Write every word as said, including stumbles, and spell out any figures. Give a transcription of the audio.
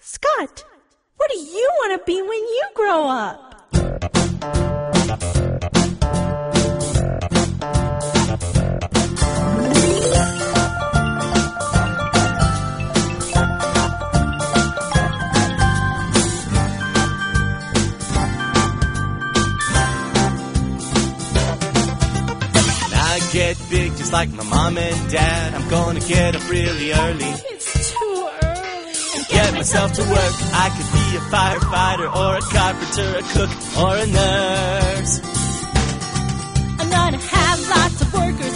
Scott, what do you want to be when you grow up? Get big just like my mom and dad. I'm gonna get up really early. It's too early. And get myself to work. I could be a firefighter or a carpenter, a cook or a nurse. I'm gonna have lots of workers